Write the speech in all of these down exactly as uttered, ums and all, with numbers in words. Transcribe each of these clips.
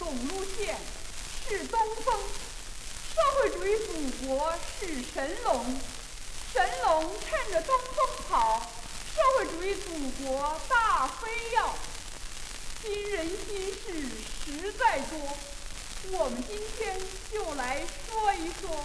总路线是东风，社会主义祖国是神龙，神龙趁着东风跑，社会主义祖国大飞要。今人心事实在多，我们今天就来说一说。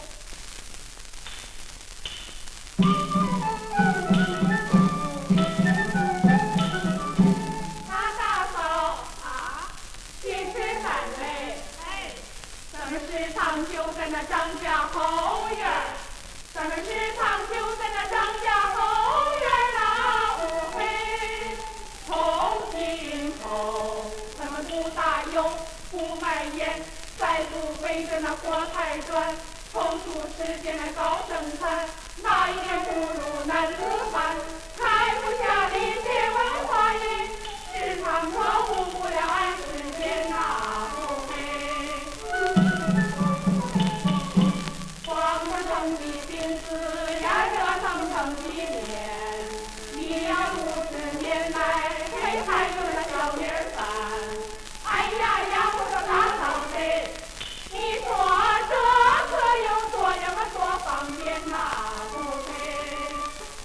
马大嫂啊，先吃饭嘞！哎，咱们食堂就在那张家后院儿，咱们食堂就在那张家后院儿啦。乌黑重庆头，咱们不打油，不卖盐，在路围着那锅台转，抽出时间来搞生产，哪一点不如男子汉？开不下的学文化人，时常说误不了俺世间那不黑。黄瓜蒸的饼子呀，热腾腾的面，你要不吃面来，配还有那小米饭。哎呀呀，我说大嫂子，你说这可有多样啊，多方便呐，不黑。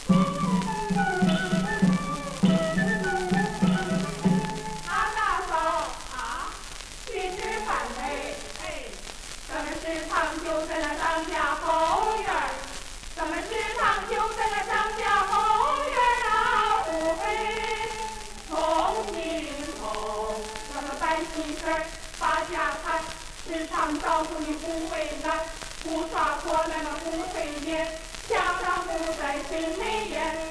马大嫂啊，去吃饭嘞！哎，咱们食堂就在那张家后院儿，咱们食堂就在那张家后院儿啊。乌黑重庆头，咱们办喜事儿发家财，食堂照顾你不为难，不刷锅来那不费面，墙上不再新美颜。